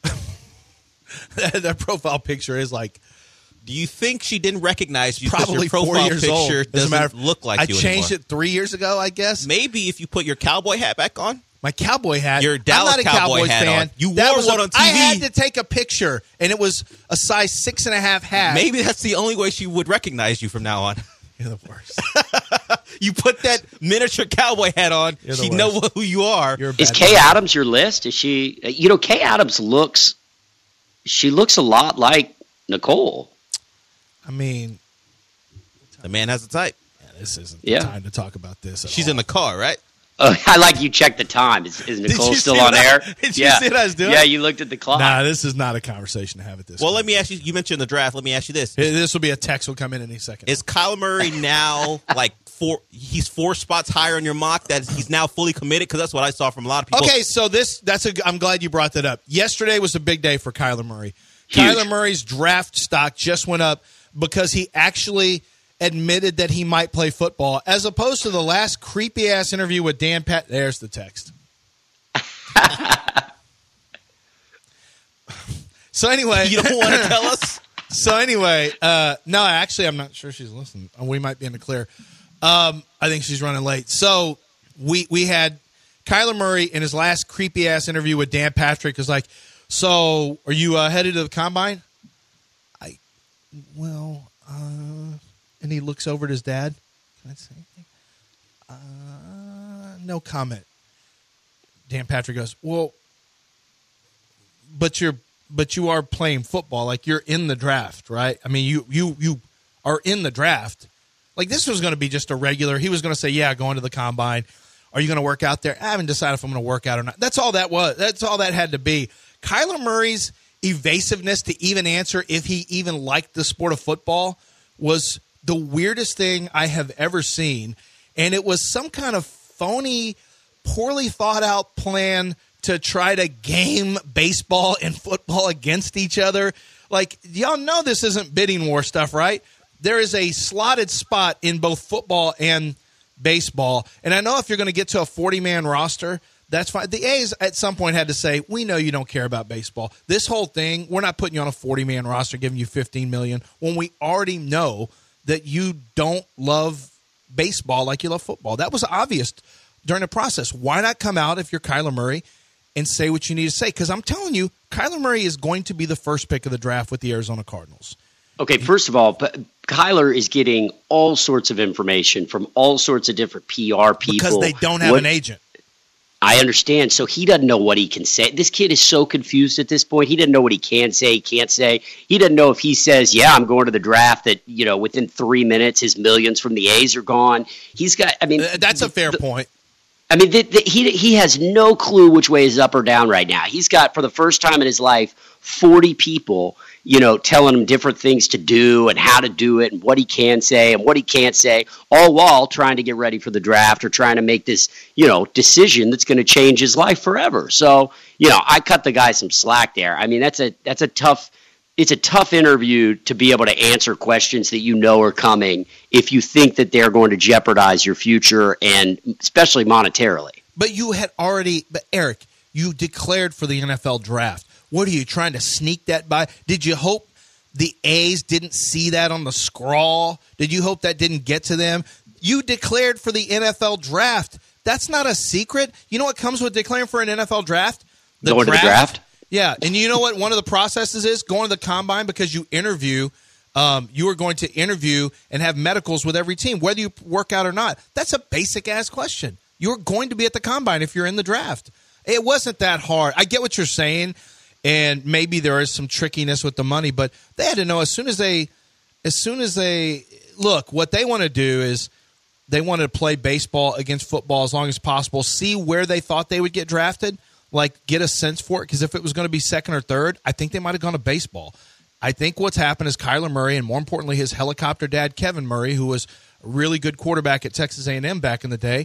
That profile picture is like... Do you think she didn't recognize you probably because your profile 4 years picture old. doesn't look like you anymore? I changed it 3 years ago, I guess. Maybe if you put your cowboy hat back on. My cowboy hat. Your Dallas I'm not a Cowboys fan. On. You wore one on TV. I had to take a picture, and it was a size 6.5 hat. Maybe that's the only way she would recognize you from now on. You're the worst. You put that miniature cowboy hat on, she'd know who you are. Is Kay Adams your list? Is she? You know, Kay Adams looks a lot like Nicole. I mean, the man has a type. Yeah, this isn't the time to talk about this. She's in the car, right? I like you checked the time. Is Nicole still on air? Did you see what I was doing? Yeah, you looked at the clock. Nah, this is not a conversation to have at this Well, point. let me ask you. You mentioned the draft. Let me ask you this. This will be a text. Will come in any second. Is Kyler Murray now like he's 4 spots higher on your mock that he's now fully committed? Because that's what I saw from a lot of people. Okay, so I'm glad you brought that up. Yesterday was a big day for Kyler Murray. Huge. Kyler Murray's draft stock just went up because he actually admitted that he might play football, as opposed to the last creepy-ass interview with Dan Pat. There's the text. So anyway. You don't want to tell us? So anyway, no, actually, I'm not sure she's listening. We might be in the clear. I think she's running late. So we had Kyler Murray in his last creepy-ass interview with Dan Patrick was like, so are you headed to the combine? And he looks over at his dad. Can I say anything? No comment. Dan Patrick goes, well, but you are playing football. Like, you're in the draft, right? I mean, you are in the draft. Like, this was going to be just a regular. He was going to say, yeah, going to the combine. Are you going to work out there? I haven't decided if I'm going to work out or not. That's all that was. That's all that had to be. Kyler Murray's evasiveness to even answer if he even liked the sport of football was the weirdest thing I have ever seen. And it was some kind of phony, poorly thought out plan to try to game baseball and football against each other. Like, y'all know this isn't bidding war stuff, right? There is a slotted spot in both football and baseball. And I know if you're going to get to a 40-man roster, that's fine. The A's at some point had to say, we know you don't care about baseball. This whole thing, we're not putting you on a 40-man roster, giving you $15 million, when we already know that you don't love baseball like you love football. That was obvious during the process. Why not come out if you're Kyler Murray and say what you need to say? Because I'm telling you, Kyler Murray is going to be the first pick of the draft with the Arizona Cardinals. Okay, first of all, Kyler is getting all sorts of information from all sorts of different PR people. Because they don't have an agent. I understand. So he doesn't know what he can say. This kid is so confused at this point. He doesn't know what he can say, he can't say. He doesn't know if he says, yeah, I'm going to the draft, that, you know, within 3 minutes his millions from the A's are gone. He's got, I mean. That's a fair point. I mean, he has no clue which way is up or down right now. He's got, for the first time in his life, 40 people, telling him different things to do and how to do it and what he can say and what he can't say, all while trying to get ready for the draft or trying to make this, decision that's going to change his life forever. So, I cut the guy some slack there. I mean, it's a tough interview to be able to answer questions that are coming if you think that they're going to jeopardize your future and especially monetarily. But Eric, you declared for the NFL draft. What are you trying to sneak that by? Did you hope the A's didn't see that on the scrawl? Did you hope that didn't get to them? You declared for the NFL draft. That's not a secret. You know what comes with declaring for an NFL draft? Going to the draft? Yeah, and you know what one of the processes is? Going to the combine because you interview. You are going to interview and have medicals with every team, whether you work out or not. That's a basic-ass question. You're going to be at the combine if you're in the draft. It wasn't that hard. I get what you're saying, and maybe there is some trickiness with the money, but they had to know as soon as they look, what they want to do is they want to play baseball against football as long as possible, see where they thought they would get drafted, get a sense for it, because if it was going to be second or third, I think they might have gone to baseball. I think what's happened is Kyler Murray, and more importantly, his helicopter dad, Kevin Murray, who was a really good quarterback at Texas A&M back in the day,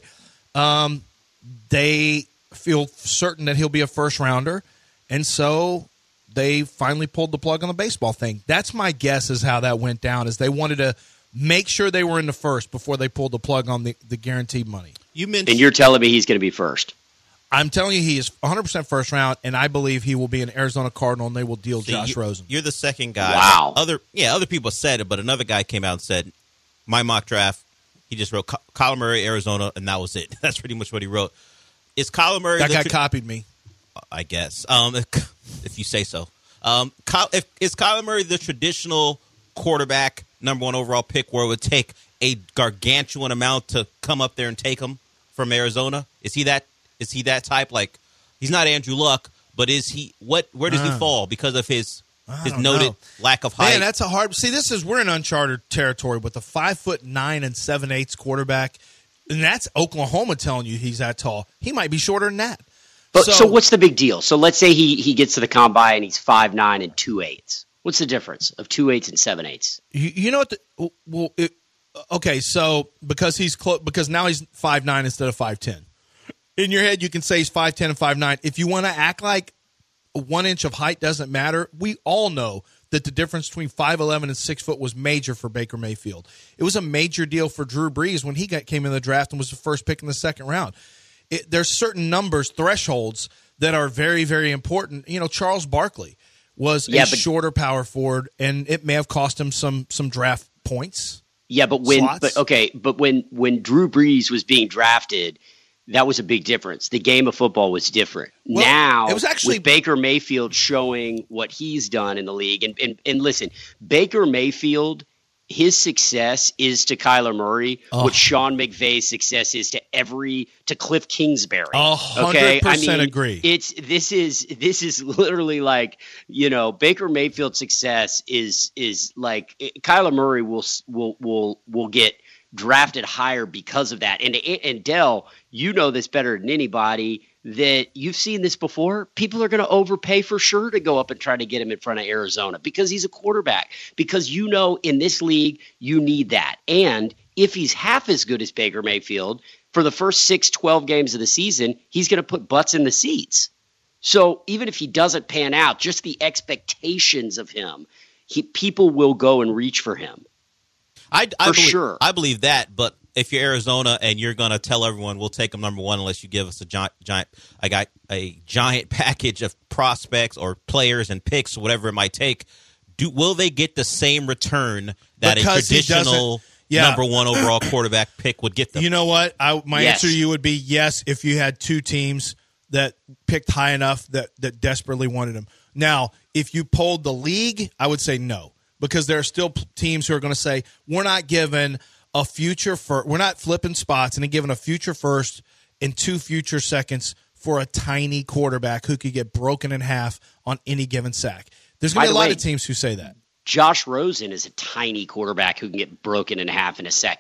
they feel certain that he'll be a first-rounder, and so they finally pulled the plug on the baseball thing. That's my guess is how that went down, is they wanted to make sure they were in the first before they pulled the plug on the guaranteed money. And you're telling me he's going to be first? I'm telling you he is 100% first round, and I believe he will be an Arizona Cardinal, and they will deal Josh Rosen. You're the second guy. Wow. Other people said it, but another guy came out and said, my mock draft, he just wrote Kyler Murray, Arizona, and that was it. That's pretty much what he wrote. Is Kyler Murray... That guy copied me. I guess, if you say so. Is Kyler Murray the traditional quarterback, number one overall pick, where it would take a gargantuan amount to come up there and take him from Arizona? Is he that type? He's not Andrew Luck, but is he? Where does he fall because of his noted lack of height? Man, that's a hard. See, we're in uncharted territory with a 5'9" and 7/8 quarterback, and that's Oklahoma telling you he's that tall. He might be shorter than that. But so what's the big deal? So let's say he gets to the combine and he's 5'9" and 2/8. What's the difference of 2/8 and 7/8? You know what? Okay, so because he's because now he's 5'9" instead of 5'10". In your head, you can say he's 5'10" and 5'9". If you want to act like 1 inch of height doesn't matter, we all know that the difference between 5'11" and 6 foot was major for Baker Mayfield. It was a major deal for Drew Brees when he came in the draft and was the first pick in the second round. There's certain numbers, thresholds, that are very, very important. Charles Barkley was a shorter power forward, and it may have cost him some draft points. Yeah, but when Drew Brees was being drafted, that was a big difference. The game of football was different. Well, now, it was actually with Baker Mayfield showing what he's done in the league. And listen, Baker Mayfield, his success is to Kyler Murray what Sean McVay's success is to Cliff Kingsbury. 100% agree. This is literally like, Baker Mayfield's success is like Kyler Murray will get drafted higher because of that. And Dell, you know this better than anybody, that you've seen this before. People are going to overpay for sure to go up and try to get him in front of Arizona because he's a quarterback. Because in this league, you need that. And if he's half as good as Baker Mayfield, for the first 6-12 games of the season, he's going to put butts in the seats. So even if he doesn't pan out, just the expectations of him, people will go and reach for him. I believe that, but if you're Arizona and you're going to tell everyone we'll take them number one unless you give us a giant package of prospects or players and picks, whatever it might take, will they get the same return that a traditional number one overall quarterback pick would get them? You know what? My answer to you would be yes if you had two teams that picked high enough that desperately wanted him. Now, if you polled the league, I would say no. Because there are still teams who are going to say, we're not giving a future first, we're not flipping spots and giving a future first and 2 future seconds for a tiny quarterback who could get broken in half on any given sack. There's going to be a lot of teams who say that. Josh Rosen is a tiny quarterback who can get broken in half in a second.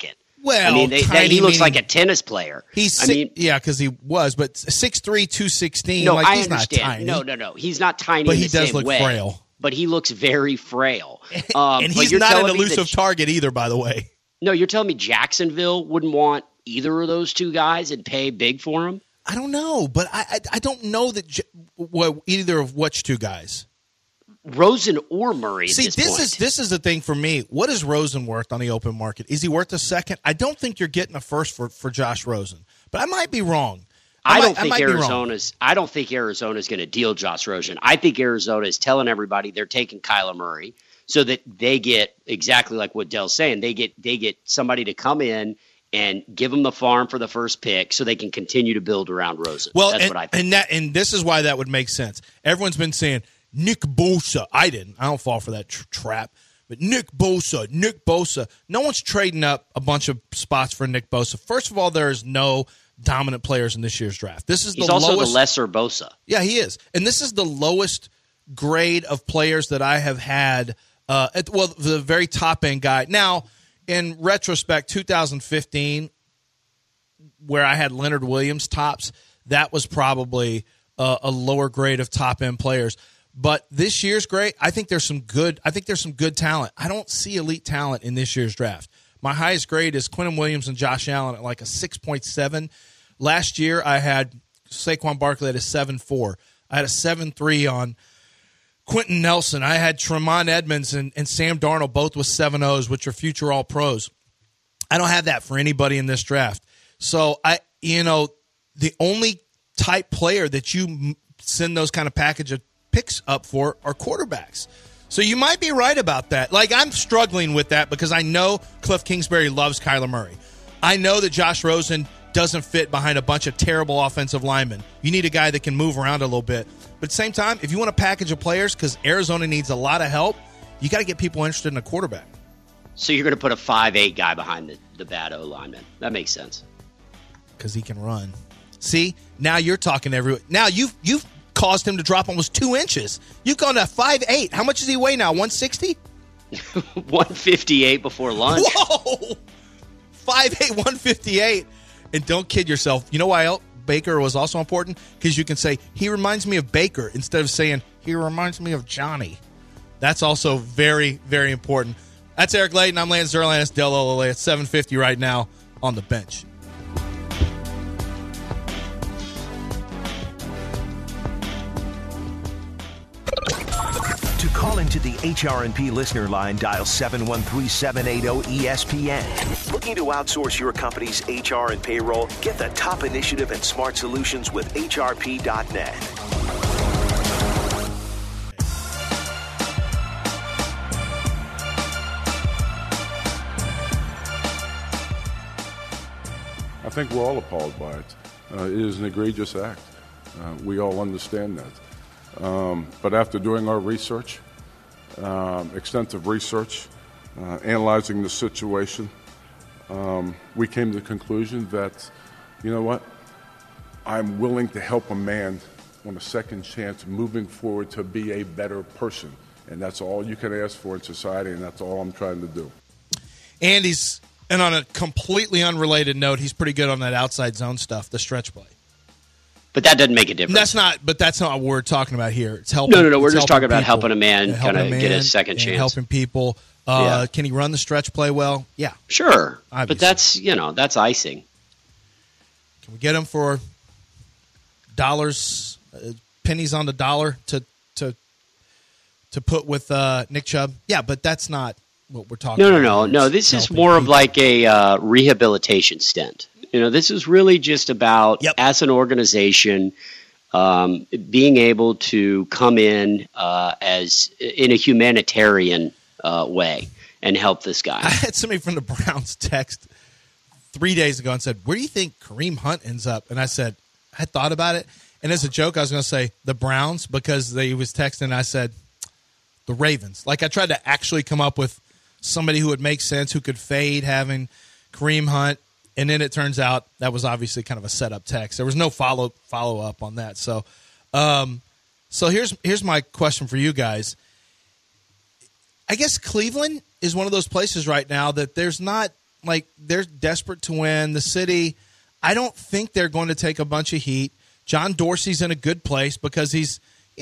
Well, I mean, he looks like a tennis player. Because he was, but 6'3", 216. No, I he's understand. Not tiny. No, he's not tiny. But in he the does same look way, frail. But he looks very frail. And he's not an elusive target either, by the way. No, you're telling me Jacksonville wouldn't want either of those two guys and pay big for him? I don't know, but I don't know that either of which two guys. Rosen or Murray. See, this is the thing for me. What is Rosen worth on the open market? Is he worth a second? I don't think you're getting a first for Josh Rosen, but I might be wrong. I don't think Arizona's going to deal Josh Rosen. I think Arizona is telling everybody they're taking Kyler Murray so that they get exactly like what Dell's saying. They get somebody to come in and give them the farm for the first pick so they can continue to build around Rosen. Well, that's what I think. And this is why that would make sense. Everyone's been saying Nick Bosa. I don't fall for that trap. But Nick Bosa. No one's trading up a bunch of spots for Nick Bosa. First of all, there is no dominant players in this year's draft. He's also the lesser Bosa. Yeah, he is. And this is the lowest grade of players that I have had. The very top end guy. Now, in retrospect, 2015, where I had Leonard Williams tops, that was probably a lower grade of top end players. But this year's great. I think there's some good talent. I don't see elite talent in this year's draft. My highest grade is Quinnen Williams and Josh Allen at like a 6.7. Last year, I had Saquon Barkley at a 7.4. I had a 7.3 on Quentin Nelson. I had Tremont Edmonds and Sam Darnold both with 7.0s, which are future All-Pros. I don't have that for anybody in this draft. So, the only type player that you send those kind of package of picks up for are quarterbacks. So you might be right about that. Like, I'm struggling with that because I know Cliff Kingsbury loves Kyler Murray. I know that Josh Rosen doesn't fit behind a bunch of terrible offensive linemen. You need a guy that can move around a little bit. But at the same time, if you want a package of players, because Arizona needs a lot of help, you got to get people interested in a quarterback. So you're going to put a 5'8" guy behind the bad O lineman. That makes sense. Because he can run. See, now you're talking to everyone. Now you've caused him to drop almost 2 inches. You've gone to 5'8". How much does he weigh now? 160? 158 before lunch. Whoa! 5'8", 158. And don't kid yourself. You know why Baker was also important? Because you can say, he reminds me of Baker instead of saying, he reminds me of Johnny. That's also very, very important. That's Eric Layton. I'm Lance Zerline. It's Del Olale at 7:50 right now on the bench. To call into the HRNP listener line, dial 713-780-ESPN. Looking to outsource your company's HR and payroll? Get the top initiative and smart solutions with HRP.net. I think we're all appalled by it. It is an egregious act. We all understand that. But after doing our research, extensive research, analyzing the situation, we came to the conclusion that, you know what, I'm willing to help a man on a second chance moving forward to be a better person. And that's all you can ask for in society, and that's all I'm trying to do. And on a completely unrelated note, he's pretty good on that outside zone stuff, the stretch play. But that doesn't make a difference. That's not what we're talking about here. It's helping. No. We're just talking about helping a man kind of get a second chance. Helping people. Can he run the stretch play well? Yeah. Sure. Obviously. But that's icing. Can we get him for dollars, pennies on the dollar to put with Nick Chubb? Yeah, but that's not what we're talking about. No. This is more of like a rehabilitation stint. This is really just about, as an organization, being able to come in as in a humanitarian way and help this guy. I had somebody from the Browns text 3 days ago and said, where do you think Kareem Hunt ends up? And I said, I thought about it. And as a joke, I was going to say the Browns because he was texting. And I said, the Ravens. Like I tried to actually come up with somebody who would make sense, who could fade having Kareem Hunt. And then it turns out that was obviously kind of a setup text. There was no follow up on that. So, here's my question for you guys. I guess Cleveland is one of those places right now that there's not Like, they're desperate to win. The city, I don't think they're going to take a bunch of heat. John Dorsey's in a good place because he's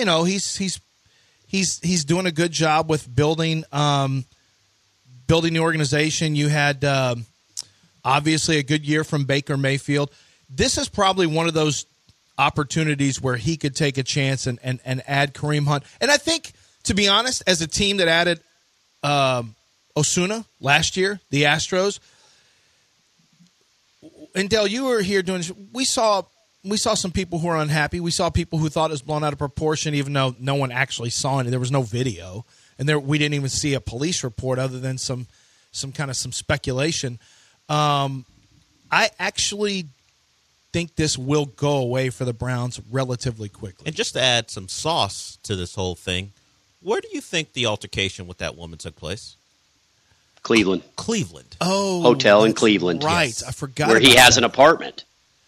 doing a good job with building the organization. You had obviously a good year from Baker Mayfield. This is probably one of those opportunities where he could take a chance and add Kareem Hunt. And I think, to be honest, as a team that added Osuna last year, the Astros, and Dale, you were here doing this. We saw some people who were unhappy. We saw people who thought it was blown out of proportion, even though no one actually saw it. There was no video, and we didn't even see a police report other than some speculation. I actually think this will go away for the Browns relatively quickly. And just to add some sauce to this whole thing, where do you think the altercation with that woman took place? Cleveland. Oh, hotel in Cleveland. Right, yes. I forgot. Where he has an apartment.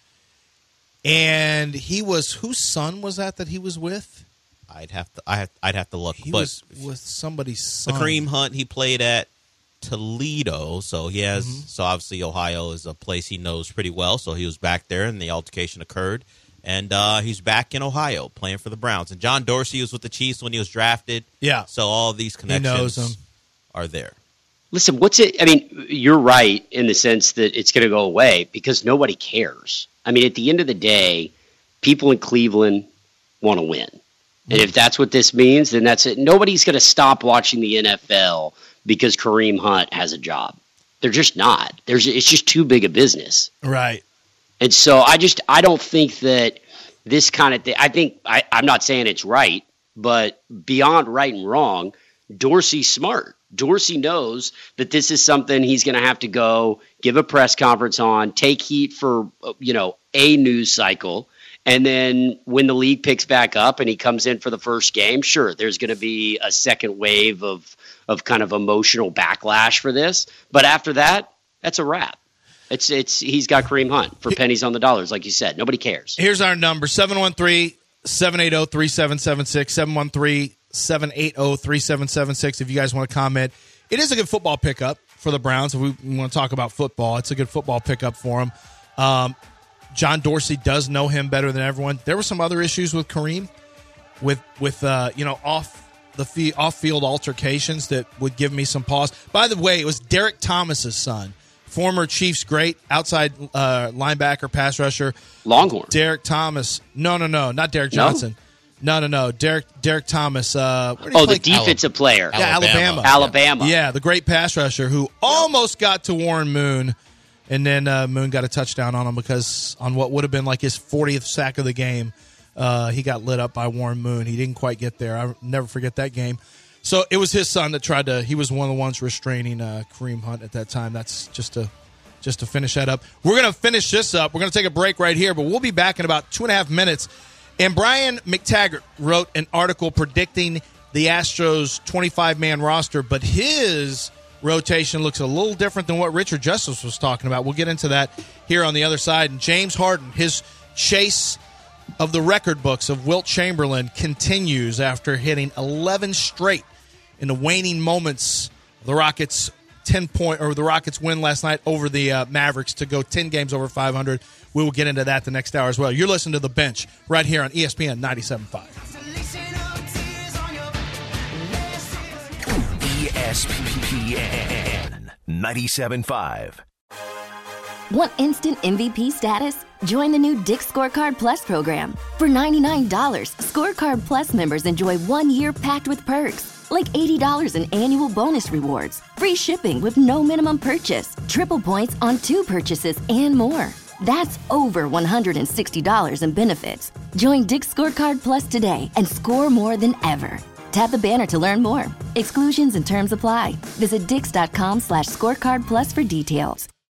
And whose son was that he was with? I'd have to look. He was with somebody's son. The Kareem Hunt, he played at Toledo, so he has. So obviously Ohio is a place he knows pretty well. So he was back there, and the altercation occurred, and he's back in Ohio playing for the Browns. And John Dorsey was with the Chiefs when he was drafted. Yeah. So all these connections are there. Listen, you're right in the sense that it's going to go away because nobody cares. I mean, at the end of the day, people in Cleveland want to win. And if that's what this means, then that's it. Nobody's going to stop watching the NFL because Kareem Hunt has a job. They're just not. It's just too big a business. Right. And so I don't think that this kind of thing, I'm not saying it's right, but beyond right and wrong, Dorsey's smart. Dorsey knows that this is something he's going to have to go give a press conference on, take heat for, a news cycle. And then when the league picks back up and he comes in for the first game, sure, there's going to be a second wave of kind of emotional backlash for this. But after that, that's a wrap. He's got Kareem Hunt for pennies on the dollars, like you said. Nobody cares. Here's our number, 713-780-3776, 713-780-3776 if you guys want to comment. It is a good football pickup for the Browns. If we want to talk about football, it's a good football pickup for them. John Dorsey does know him better than everyone. There were some other issues with Kareem with off-field altercations that would give me some pause. By the way, it was Derek Thomas's son, former Chiefs great outside linebacker, pass rusher. Longhorn. Derek Thomas. No, not Derek Johnson. No. Derek Thomas. The defensive player. Yeah, Alabama. Yeah, the great pass rusher who almost got to Warren Moon. And then Moon got a touchdown on him because on what would have been like his 40th sack of the game, he got lit up by Warren Moon. He didn't quite get there. I'll never forget that game. So it was his son that he was one of the ones restraining Kareem Hunt at that time. That's just to finish that up. We're going to finish this up. We're going to take a break right here, but we'll be back in about 2.5 minutes. And Brian McTaggart wrote an article predicting the Astros' 25-man roster, but his rotation looks a little different than what Richard Justice was talking about. We'll get into that here on the other side. And James Harden, his chase of the record books of Wilt Chamberlain continues after hitting 11 straight in the waning moments of the Rockets' the Rockets win last night over the Mavericks to go 10 games over 500. We will get into that the next hour as well. You're listening to The Bench right here on ESPN 97.5. ESPN 97.5. Want instant MVP status? Join the new Dick's Scorecard Plus program. For $99, Scorecard Plus members enjoy 1 year packed with perks, like $80 in annual bonus rewards, free shipping with no minimum purchase, triple points on 2 purchases, and more. That's over $160 in benefits. Join Dick's Scorecard Plus today and score more than ever. Tap the banner to learn more. Exclusions and terms apply. Visit Dix.com/scorecard plus for details.